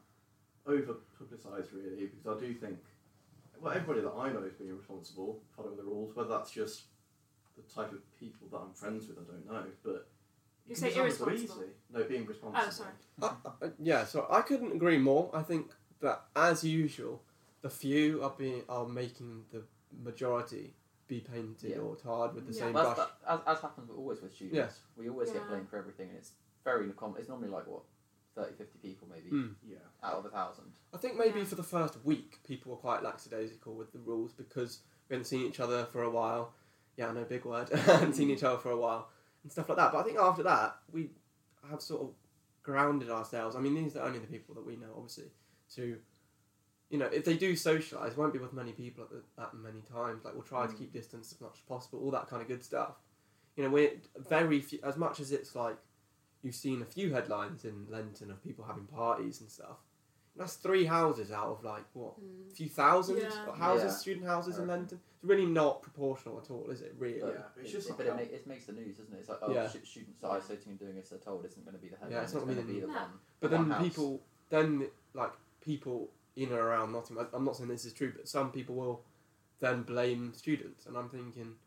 over publicised, really, because I do think well, everybody that I know is being responsible, following the rules. Whether that's just the type of people that I'm friends with, I don't know. But You it say can be so irresponsible? easy. No, being responsible. Oh, sorry. Uh, uh, yeah, so I couldn't agree more. I think that, as usual, the few are being are making the majority be painted Yeah. or tarred with the Yeah. same Well, brush. that's, that, as, as happens always with students, Yeah. we always get Yeah. blamed for everything, and it's very common. It's normally like what thirty, fifty people maybe Mm. Yeah. out of a thousand. I think maybe Yeah. for the first week, people were quite lackadaisical with the rules because we hadn't seen each other for a while. Yeah, I know, big word. hadn't seen each other for a while and stuff like that. But I think after that, we have sort of grounded ourselves. I mean, these are only the people that we know, obviously. To, you know, if they do socialise, won't be with many people at, the, at many times. Like, we'll try to Mm. keep distance as much as possible, all that kind of good stuff. You know, we're very few, as much as it's like, you've seen a few headlines in Lenton of people having parties and stuff. That's three houses out of like what Mm. a few thousand Yeah. houses, Yeah. student houses in I reckon. Lenton. It's really not proportional at all, is it? Really? But, Yeah, it's it, just it, not but it, how- ma- it makes the news, doesn't it? It's like, oh, Yeah. sh- students are isolating and doing as they're told isn't going to be the headline. Yeah, it's not going gonna to be be the- the No. one. But the then one house. people, then like people in and around Nottingham. I'm not saying this is true, but some people will then blame students, and I'm thinking,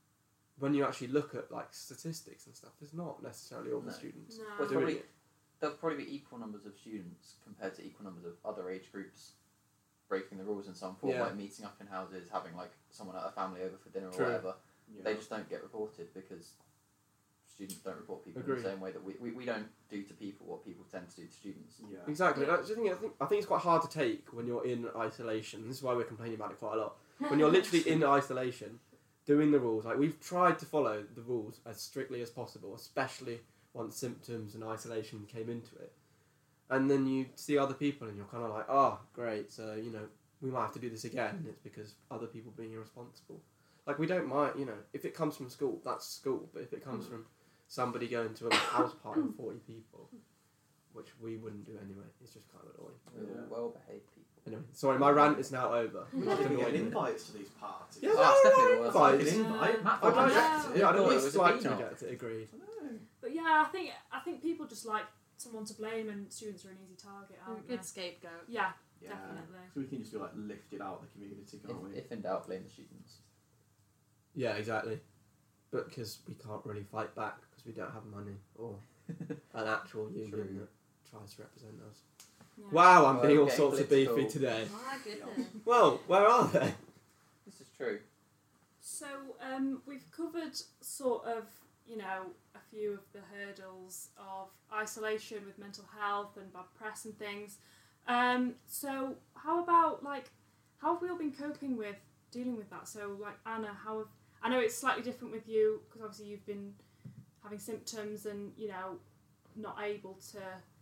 when you actually look at like statistics and stuff, there's not necessarily all the No. students No. Well, it's doing probably, it. there'll probably be equal numbers of students compared to equal numbers of other age groups breaking the rules in some form, Yeah. like meeting up in houses, having like someone at a family over for dinner True. or whatever. Yeah. They just don't get reported because students don't report people Agreed. in the same way that we, we, we don't do to people what people tend to do to students. Yeah. Exactly. I, just think, I, think, I think it's quite hard to take when you're in isolation. This is why we're complaining about it quite a lot. When you're literally in isolation, doing the rules, like we've tried to follow the rules as strictly as possible, especially once symptoms and isolation came into it. And then you see other people and you're kind of like, oh, great, so, you know, we might have to do this again. And it's because other people being irresponsible. Like, we don't mind, you know, if it comes from school, that's school. But if it comes from somebody going to a house party of forty people, which we wouldn't do anyway, it's just kind of annoying. We're Yeah. all well-behaved people. Anyway, sorry, my rant is now over. We're not even getting invites to these parties. Yeah, Oh, that's no, definitely no, the worst. invites. Like an invite. Matt I'd thought like, rejected it. yeah, I'd Thought it always was a like to bean-up. reject it, agreed. I know. But yeah, I think I think people just like someone to blame, and students are an easy target, They're a aren't they? good scapegoat. Yeah, Yeah. definitely. So we can just be like lifted out of the community, can't we? If, if in doubt, blame the students. Yeah, exactly. But because we can't really fight back because we don't have money or an actual union True. that tries to represent us. Yeah. Wow, I'm Well, being all getting sorts of beefy political. today. My goodness. Well, where are they? This is true. So um, we've covered sort of, you know, a few of the hurdles of isolation with mental health and bad press and things. Um, so how about like, how have we all been coping with dealing with that? So like Anna, how have I know it's slightly different with you because obviously you've been having symptoms and you know not able to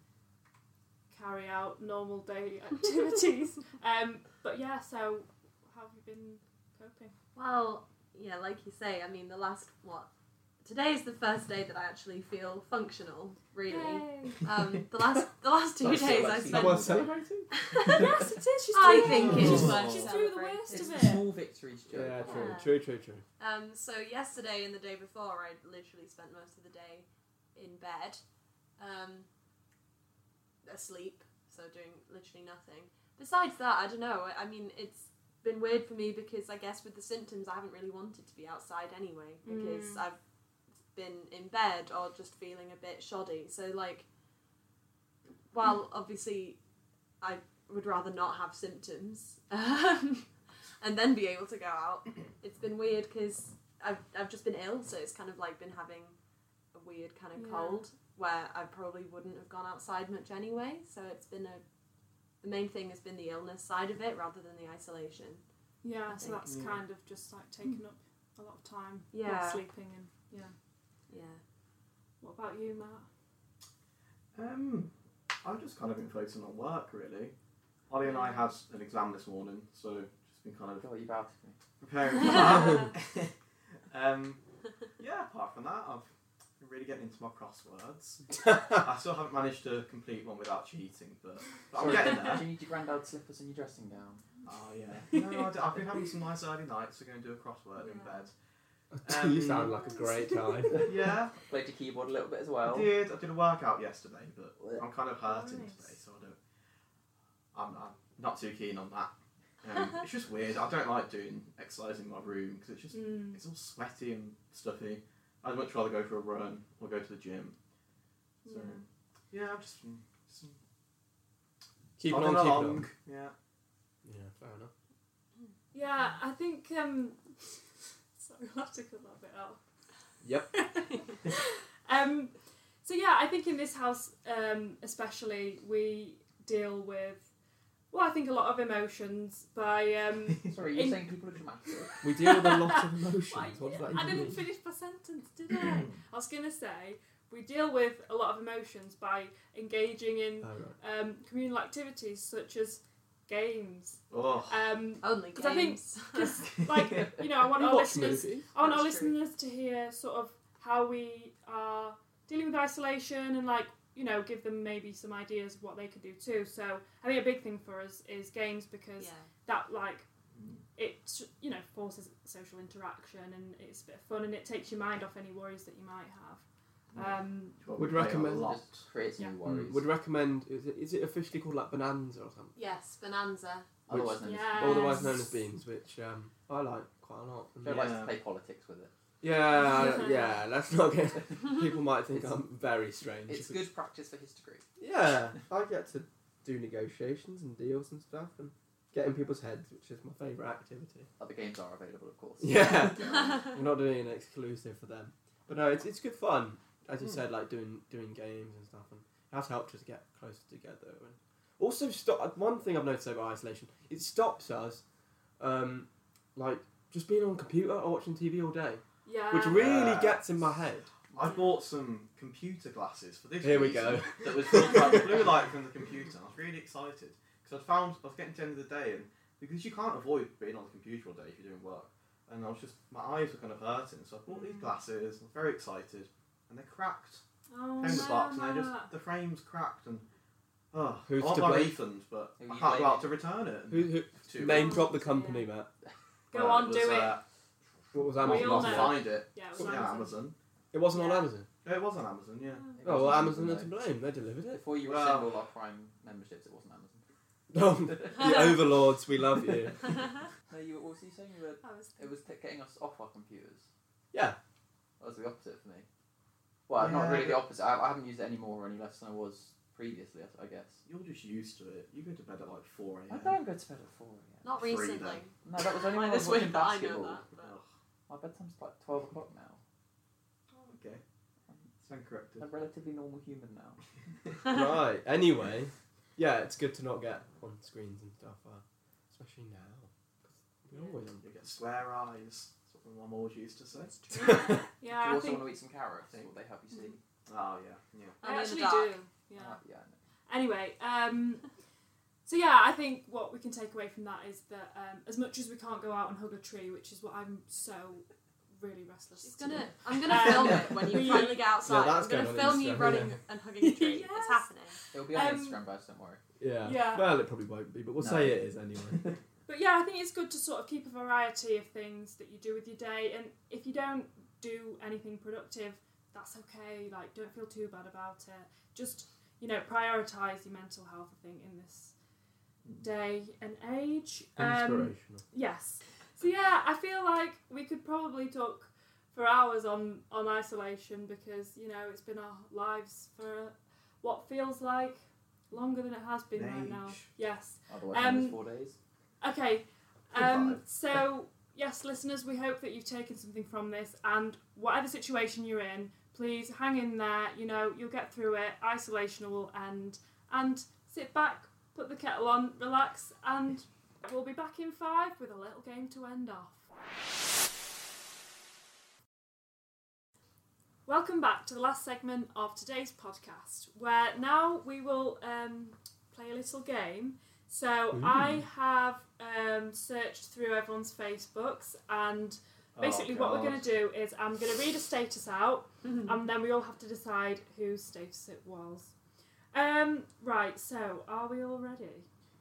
carry out normal daily activities. um, but yeah, so how have you been coping? Well, yeah, like you say, I mean, the last, what? Today is the first day that I actually feel functional, really. Yay. Um, the last the last two That's days like I season spent... one. celebrating? Yes, it is. She's I through think it. it's She's, worth she's through the worst It's of the it. small victories, Joe. Yeah, true, Yeah. true, true, true. Um, so yesterday and the day before, I literally spent most of the day in bed, um, asleep, so doing literally nothing. Besides that, I don't know, I, I mean, it's been weird for me because I guess with the symptoms I haven't really wanted to be outside anyway because Mm. I've been in bed or just feeling a bit shoddy. So like, while obviously I would rather not have symptoms um, and then be able to go out, it's been weird because I've, I've just been ill, so it's kind of like been having a weird kind of Yeah. cold where I probably wouldn't have gone outside much anyway. So it's been a the main thing has been the illness side of it rather than the isolation. Yeah, I so think, that's yeah. kind of just like taking up a lot of time. Yeah. Not sleeping and yeah. Yeah. What about you, Matt? Um, I've just kind of been focusing on work, really. Ollie and I had an exam this morning, so just been kind of God, you've outed me. preparing for that. um, yeah, apart from that, I've been really getting into my crosswords. I still haven't managed to complete one without cheating, but, but I'm Sorry, getting Do there. you need your granddad's slippers and your dressing gown? Oh, yeah. No, I d- I've been having some nice early nights, so going to do a crossword in Yeah. bed. You Um, sound like a great time. Yeah, Played your keyboard a little bit as well. I did. I did a workout yesterday, but Well, I'm kind of hurting Nice. today, so I don't. I'm, I'm not too keen on that. Um, it's just weird. I don't like doing exercise in my room because it's just Mm. it's all sweaty and stuffy. I'd much rather go for a run or go to the gym. So Yeah. yeah, I've just been, just been Keep on, plodding keep along. on. Yeah. Yeah, fair enough. Yeah, I think um sorry, I'll have to cut that bit out. Yep. um so yeah, I think in this house, um, especially we deal with well, I think a lot of emotions by um Sorry, you're In- saying people are dramatic. We deal with a lot of emotions. Why- What does that I even didn't mean? finish my sentence, did I? I was gonna say we deal with a lot of emotions by engaging in Oh, right. um, communal activities such as games. Oh. Um, Only 'Cause I think- games. 'cause, like, you know, I want We our watch listeners, movies. I want our That's true. listeners to hear sort of how we are dealing with isolation and like, you know, give them maybe some ideas of what they could do too. So I think a big thing for us is games because yeah. that like it you know forces social interaction and it's a bit of fun and it takes your mind off any worries that you might have. Um, Well, Would we play a recommend- lot. Just creates Yeah. new Mm, worries. would recommend. Is it, is it officially called like Bonanza or something? Yes, Bonanza. Otherwise known Yeah. as Otherwise known as Yes. Beans, which um, I like quite a lot. Joe likes Yeah. to play politics with it. Yeah, yeah. Let's not get. People might think It's- I'm very strange. It's good practice for his degree. Yeah, I get to do negotiations and deals and stuff and get in people's heads, which is my favourite activity. Other games are available, of course. Yeah, we're not doing an exclusive for them, but no, it's it's good fun. as you Mm. said, like doing doing games and stuff, and it has helped us get closer together. And also, stop. One thing I've noticed about isolation, it stops us, um, like just being on a computer or watching T V all day, Yeah. which really Yeah. gets in my head. I bought some computer glasses for this Here we reason go. that was like the blue light from the computer. I was really excited because I'd found I was getting to the end of the day, and because you can't avoid being on the computer all day if you're doing work, and I was just my eyes were kind of hurting, so I bought these glasses. I was very excited, and they cracked. Oh, Came in the box, and they Matt. just the frames cracked, and oh, Who's I want to my blame? refund, but Who I you can't go blaming? out to return it. Who, who Too name bad. drop the company, Yeah. Matt? Go Well, on, was, do it. Uh, What was We Amazon? all I know. find it. Yeah, it was Yeah, Amazon. Amazon. It wasn't on Yeah. Amazon. Yeah, it was on Amazon. Yeah. It Oh well, wasn't Amazon are though. to blame. They delivered it. Before you Well- rescind all our Prime memberships, it wasn't Amazon. No, the overlords, we love you. No, you, what was you saying? You were, I was it was t- getting us off our computers. Yeah. That was the opposite for me. Well, not Yeah, really the but- opposite. I, I haven't used it any more or any less than I was previously, I, I guess. You're just used to it. You go to bed at like four I a.m. don't go to bed at four a.m. Not Free recently. then. No, that was only when I Like was this week watching that I know basketball. that. but- Ugh. My bedtime's like twelve o'clock now. Okay. Stand corrected. I'm a relatively normal human now. Right. Anyway, yeah, it's good to not get on screens and stuff, uh, especially now. 'Cause we always on. You get square eyes. That's what my mum always used to say. true. Do you Yeah, I also think want to eat some carrots? Or they help you see? Oh yeah, yeah. I Only in actually the dark. do. Yeah. Uh, yeah. I know. Anyway, um, so yeah, I think what we can take away from that is that um, as much as we can't go out and hug a tree, which is what I'm so really restless. She's to gonna. do. I'm gonna Um, film it when you we- finally get outside. Yeah, that's I'm gonna going on film you Instagram, running yeah. and hugging a tree. Yes. It's happening. It'll be on Um, Instagram, guys, don't worry. Yeah. Yeah. Well, it probably won't be, but we'll No. say it is anyway. But yeah, I think it's good to sort of keep a variety of things that you do with your day, and if you don't do anything productive, that's okay. Like, don't feel too bad about it. Just, you know, prioritise your mental health, I think, in this day and age. Um, Inspirational. yes. So yeah, I feel like we could probably talk for hours on, on isolation because, you know, it's been our lives for what feels like longer than it has been An right now. age. Yes. Otherwise, um, Um, four days. Okay, Good um, vibe. so yes, listeners, we hope that you've taken something from this, and whatever situation you're in, please hang in there. You know, you'll get through it. Isolation will end, and sit back, put the kettle on, relax, and we'll be back in five with a little game to end off. Welcome back to the last segment of today's podcast, where now we will um, play a little game. So Ooh. I have um, searched through everyone's Facebooks, and basically Oh, what we're God. going to do is I'm going to read a status out, and then we all have to decide whose status it was. Um, right, so are we all ready?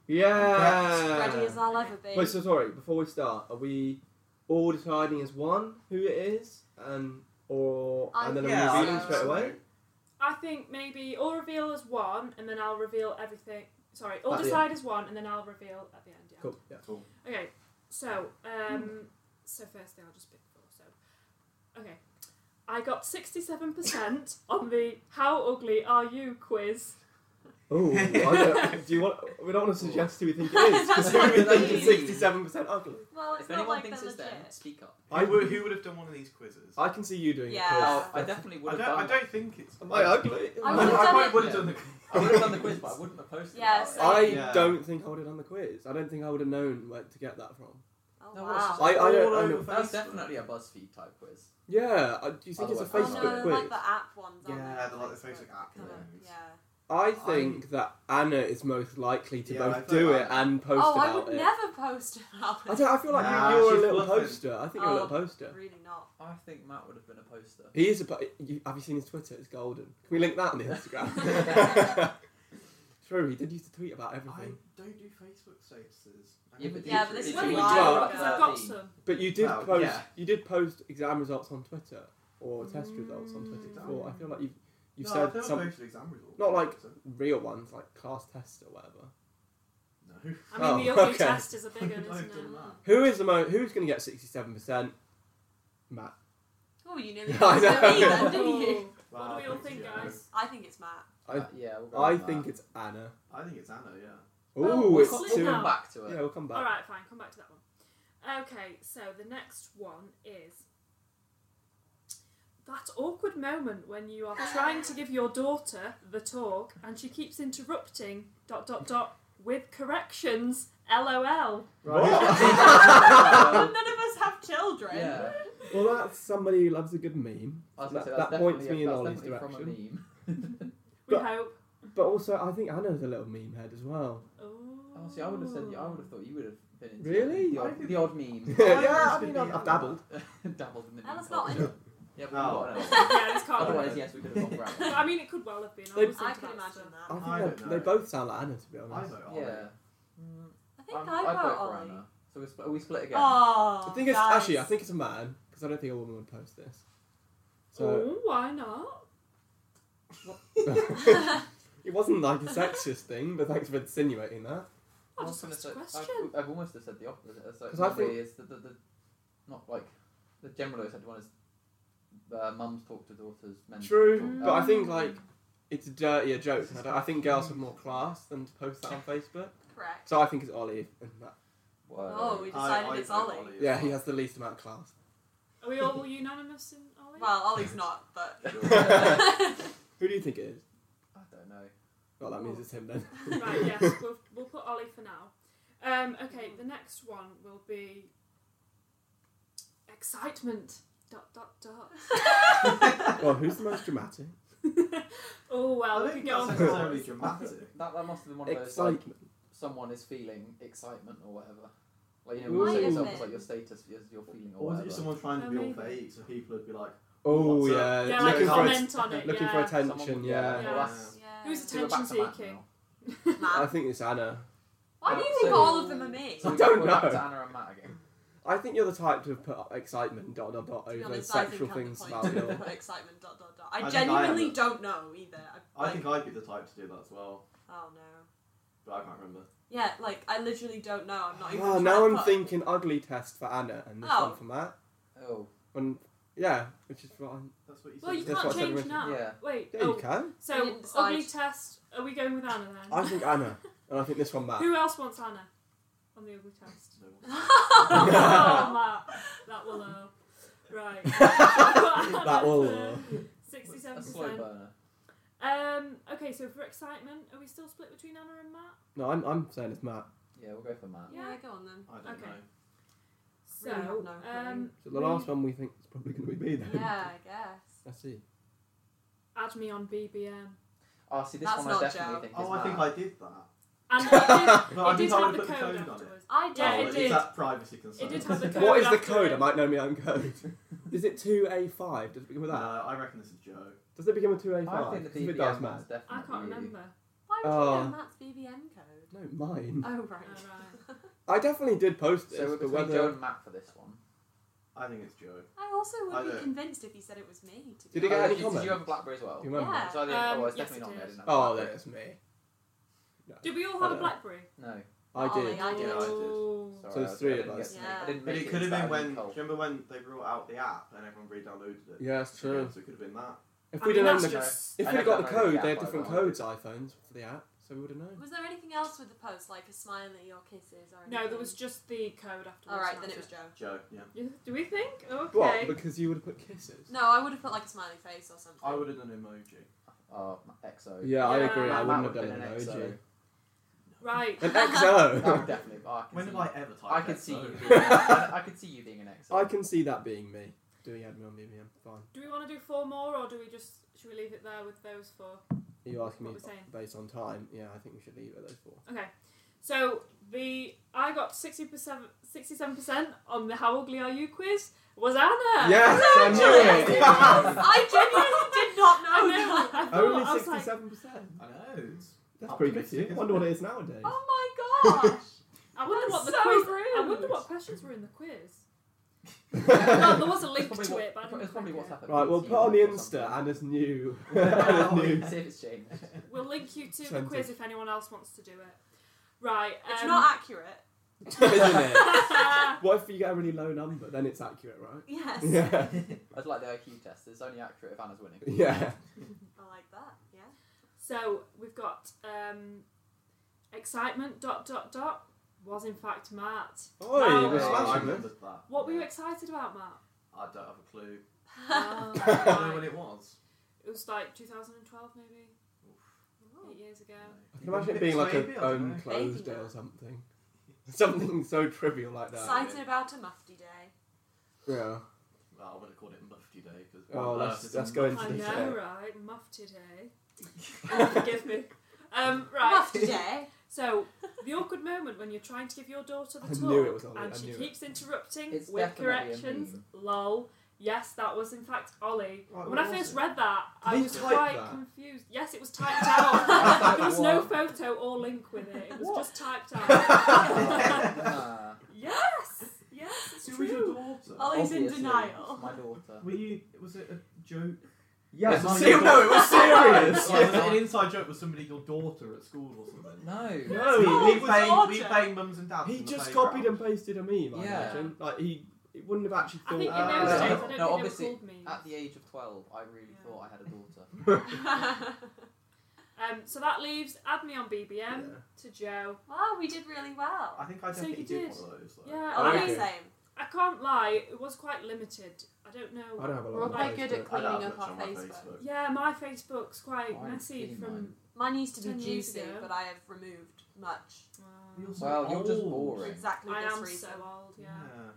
Yeah. Ready as I'll ever be. Wait, so sorry. Before we start, are we all deciding as one who it is, and or I and then Yeah, are we I revealing think straight so. away? I think maybe all reveal as one, and then I'll reveal everything. Sorry, all At the decide as one, and then I'll reveal at the end. Yeah. Cool. Yeah. Cool. Okay, so um, so firstly I'll just pick four. So, okay, I got sixty-seven percent on the "How ugly are you?" quiz. Oh, I don't, do you want? We don't want to suggest who we think it is because who we think is sixty-seven percent ugly. Well, it's If not anyone like thinks they're it's them, legit. speak up. I Who, would- who would have done one of these quizzes? I can see you doing Yeah. a Oh, quiz. I definitely I would don't, have I done. don't think it's. Am I ugly? I I, would've I done probably it- would have Yeah. done the. I would have done the quiz, but I wouldn't have posted Yeah, about it. same. I Yeah. don't think I would have done the quiz. I don't think I would have known where to get that from. Oh, No, wow. what's- I, I All don't. I over know. That's Facebook. definitely a BuzzFeed type quiz. Yeah. I, do you think it's a Otherwise- Facebook Oh, no, they're quiz? like the app ones, aren't Yeah, they? they're like the Facebook app Kind of, ones. yeah. I think that Anna is most likely to Yeah, I both thought do I- it and post Oh, I about would it. never post about it. I, don't, I feel like Nah, you, you're a she's little bluffing. poster. I think you're a little Oh. poster. Really not. I think Matt would have been a poster. He is a. po- You, have you seen his Twitter? It's golden. Can we link that on the Instagram? True, he did used to tweet about I everything. don't do Facebook statuses. I Yeah, never but did Yeah, but this really. is Well, a you while do, Well- because I've got thirteen. some. But you did Well, post. yeah. You did post exam results on Twitter or test results on Twitter Mm. before. I feel like you've you've No, said I've never some posted exam results. not like- So- real ones like class tests or whatever. No. I mean, Oh, the ugly okay. test is a big one, I've isn't done it? that. Who is the mo? Who's going to get sixty-seven percent? Matt. Oh, you nearly I got know. to me then, didn't you? Ooh. What do we all think, yeah. guys? I think it's Matt. I- Uh, yeah, we'll go I with think that. it's Anna. I think it's Anna. Yeah. Oh, Ooh, we'll it's split two. We'll now. come back to it. Yeah, we'll come back. All right, fine. Come back to that one. Okay, so the next one is that awkward moment when you are trying to give your daughter the talk and she keeps interrupting dot dot dot with corrections. LOL. Right. None of us have children. Yeah. Well, that's somebody who loves a good meme. I was That, gonna say, that that's points definitely me in a- Ollie's that's definitely direction. from a meme. We But- hope. But also, I think Anna's a little meme head as well. Oh, Oh, see, I would have said, I would have thought you would have been into Really? the I odd, think- the odd meme. Yeah, I mean, I've, I've dabbled. Dabbled in the meme Ella's not in culture. Yeah, but Oh. what else? Yeah, this can't Otherwise, be. yes, we could have gone for But, Anna. I mean, it could well have been. They- was I thinking can about imagine stuff. I that. think I they, don't they know. both sound like Anna, to be I honest. vote Ollie. Yeah. I think I'm- I I'd vote vote for Ollie. Anna. So we split, are we split again? Oh, I think it's guys. actually, I think it's a man because I don't think a woman would post this. So Oh, why not? it wasn't like a sexist thing, but thanks for insinuating that. I I was just gonna asked a say, question. I've, I've almost have said the opposite. It's like, 'Cause I normally think- is the, the, the not like the general said one is uh, mums talk to daughters, men. True, talk, but I um, think like it's a dirtier joke. I, don't, I think girls have more class than to post that on Facebook. Correct. So I think it's Ollie and that. word. Oh, we I- decided I it's vote Ollie. Ollie as Yeah, he well. has the least amount of class. Are we all unanimous in Ollie? Well, Ollie's not, but. Who do you think it is? I don't know. Well, that means it's him then. Right, yes, we'll, we'll put Ollie for now. Um, okay, the next one will be excitement. Dot dot dot. Well, who's the most dramatic? Oh I well, don't we think could go that's on. necessarily for dramatic. That, that must have been one of those like Excitement. someone is feeling excitement or whatever. Like you Ooh. know, when you set Might yourself have as like been. your status, your, your feeling or Or was whatever. it just someone trying to Oh, be all maybe. fake so people would be like, Oh What's up? yeah, Yeah, Uh, like looking, for, comment on it. looking yeah. for attention. Someone- Yeah. Yeah. Well, that's, Yeah. Who's so we're back attention to Matt seeking? now. I Matt. think it's Anna. Why do you So- think all of them are me? So I we're- don't we're back know. to Anna and Matt again. I think you're the type to put up excitement dot dot dot To be over honest, I sexual think I'm the things point about to your. put excitement dot dot dot. I I, think genuinely I am. don't know either. I, I like, think I'd be the type to do that as well, Oh no. but I can't remember. Yeah, like I literally don't know. I'm not even. Oh, trying now to I'm put- thinking ugly test for Anna and this Oh. one for Matt. Oh, And yeah, which is fine. That's what you Well, said. you That's can't what I said change originally. now. Yeah. Wait. Yeah, oh, you can. So We didn't decide. ugly test. Are we going with Anna then? I think Anna, and I think this one Matt. Who else wants Anna on the ugly test? No one- Oh, Matt, that will know. Right. That will. Sixty-seven a slow percent. burner. Um. Okay, so for excitement, are we still split between Anna and Matt? No, I'm I'm saying it's Matt. Yeah, we'll go for Matt. Yeah, go on then. I don't Okay. know. So, Really have no clue. um, So the last one we think is probably going to be B then. Yeah, I guess. Let's see. add me on B B M. Oh, see, this That's one I not definitely Joe. think is Oh, I think Matt. I did that. And it did, But I it did think I have would the have put the code code on it. afterwards. I did. Yeah, oh, it is did. that privacy concern? It did have the code. What is the after code? it. I might know my own code. Is it two A five? Does it begin with No, that? I reckon this is Joe. Does it begin with two A I five? think the If B it B does, M Matt. one's definitely I can't you. remember. Why would you Oh. know Matt's B B M code? No, mine. Oh right. Alright. I definitely did post this, So we're but between whether Joe and Matt for this one. I think it's Joe. I also I would be don't- convinced if he said it was me. To be Did he get Oh, any did, comments? did you have a BlackBerry as well? do you remember? Yeah. So I think, Um, oh, it's yes, definitely it not me. I is. didn't have a Oh, BlackBerry. there's me. No. Did we all I have a don't- BlackBerry? No. I Ollie, did. I did. Yeah, I did. Oh. Sorry, So there's I- I three didn't of get us. to- Yeah. I didn't But make it could have into been that when. new Do cult. you remember when they brought out the app and everyone re-downloaded it? Yeah, it's true. So it could have been that. If I we'd mean, have known that's the, just- if I we'd have never got the downloaded code, the they had app, different by the way. codes iPhones for the app, so we would have known. Was there anything else with the post, like a smiley or kisses or anything? No, there was just the code afterwards. All right, and then it that's was Joe. Joe, yeah. Yeah, do we think? Okay. What? Because you would have put kisses. No, I would have put like a smiley face or something. I would have done emoji. Oh, X O. Yeah, I Yeah. agree. I Matt wouldn't have would done have an been an emoji. X O. Right. An That X O. would definitely. Oh, I can When see have you- I ever typed I could X see O? you. Being, I, I could see you being an X O. I can see that being me doing admin on B B M. Fine. Do we want to do four more, or do we just should we leave it there with those four? Are you asking What me we're saying. based on time? Yeah, I think we should leave it at those four. Okay. So the I got sixty percent, sixty-seven percent on the How Ugly Are You quiz was Anna. Yes, I knew Yes, it. it was. I genuinely did not know. I know. that. I thought, Only I was like, sixty-seven percent. I know. It's That's pretty good. optimistic, I isn't wonder what it? it is nowadays. Oh my gosh. I wonder what the That's so quiz. rude. I wonder what questions were in the quiz. Right, No, there was a link It's to probably it, but I what- didn't it's probably click what's it. happened. we'll put on the Insta Anna's new. Anna's new. See if it's changed. We'll link you to the Sent quiz it. if anyone else wants to do it. Right. It's um, not accurate. Isn't it? What if you get a really low number? Then it's accurate, right? Yes. Yeah. I'd like the I Q test. It's only accurate if Anna's winning. Yeah. I like that. Yeah. So we've got um, excitement. Dot dot dot was in fact Matt. Oi, Wow. we're Oh, I smashing remembered this. that. What were you excited about, Matt? I don't have a clue. Oh, I don't know right. when it was. It was like two thousand twelve, maybe eight years ago. I can imagine it being like Maybe, I a don't own know. clothes Baby day or nut. something. Something so trivial like that. Excited about a mufti day. Yeah. Well, I'm going to call it Mufti Day because. Oh, let's- let's go into I Mufti know, day. right? Mufti day. Oh, forgive me. Um, right. Mufti day. So, the awkward moment when you're trying to give your daughter the I talk knew it was Ollie, and I she knew it. keeps interrupting It's with definitely a corrections. meme. Lol. Yes, that was in fact Ollie. Right, when what I was first it? read that, Did I he was type quite that? confused. Yes, it was typed out. There was no photo or link with it. It was What? just typed out. Nah. yes, yes, it's Who was your true. daughter? Ollie's in Obviously, denial. it's my daughter. Were you? Was it a joke? Yes, Was ser- your no, it was serious. Like, was it an inside joke with somebody your daughter at school or something? No. No, Were he, you was playing, were you daughter. playing mums and dads? he on the just playground? copied and pasted a meme, I Yeah. imagine. Like, he, he wouldn't have actually I thought... think in Uh, those days, I don't no, think obviously, they were called memes. At the age of twelve, I really Yeah. thought I had a daughter. Um, so that leaves Add Me on B B M to Joe. Wow, we did really well. I think I So definitely you did, did. one of those. Though. Yeah, Oh, I, Okay. okay. Same. I can't lie, it was quite limited. I don't know. I don't have a We're lot all of quite good Facebook. at I don't cleaning have up much our on my Facebook. Facebook. Yeah, my Facebook's quite Mine- messy mine. from. Mine used to be ten years juicy, ago. but I have removed much. You're Um, so Well, you're just old. boring. For exactly I this am reason. so old, yeah. Yeah.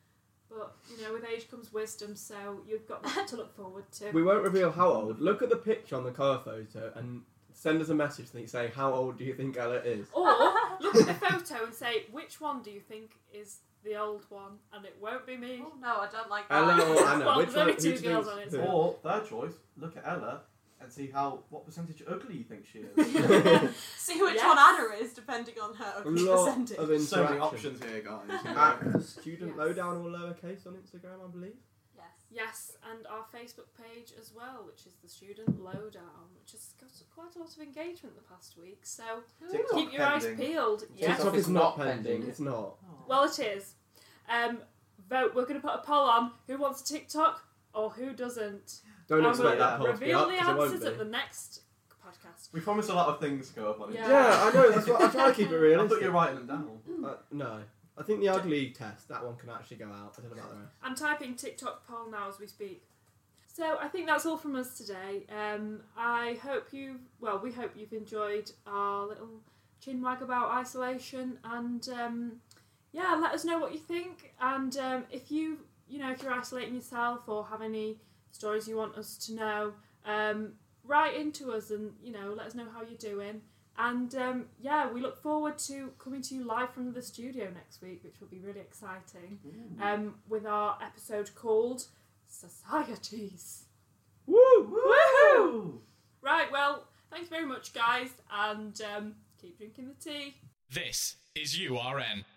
But you know, with age comes wisdom, so you've got that to look forward to. We won't reveal how old. Look at the picture on the cover photo and send us a message saying, how old do you think Ella is? Or look at the photo and say which one do you think is the old one, and it won't be me. Oh no, I don't like that. Ella or Anna? Well, Which there's one? only who two do you girls think's on it, who? so- Or third choice, look at Ella and see how what percentage ugly you think she is. See which Yes. one Anna is, depending on her A ugly lot percentage. of so many interaction. options here, guys. you know. At student Yes. lowdown or lowercase on Instagram, I believe. Yes. Yes, and our Facebook page as well, which is the Student Lowdown, which has got quite a lot of engagement the past week. So TikTok keep your eyes pending. peeled. Yes. TikTok is is not not pending. pending. It's not. Oh. Well, it is. Um, vote. We're going to put a poll on who wants a TikTok or who doesn't. Don't and expect we'll that poll to be reveal up the because it won't answers be. at the next podcast. We promise a lot of things to go up on it. Yeah. Yeah, I know. That's what I try to keep it I realistic. thought you were writing them down. Uh, no, I think the ugly test that one can actually go out. I don't know about the rest. I'm typing TikTok poll now as we speak. So I think that's all from us today. Um, I hope you, well, we hope you've enjoyed our little chinwag about isolation, and um, yeah, let us know what you think. And um, if you, you know, if you're isolating yourself or have any stories you want us to know, um, write into us and you know, let us know how you're doing. And um, yeah, we look forward to coming to you live from the studio next week, which will be really exciting. Um, with our episode called Societies. Woo! Woohoo! Right, well, thanks very much, guys, and um, keep drinking the tea. This is U R N.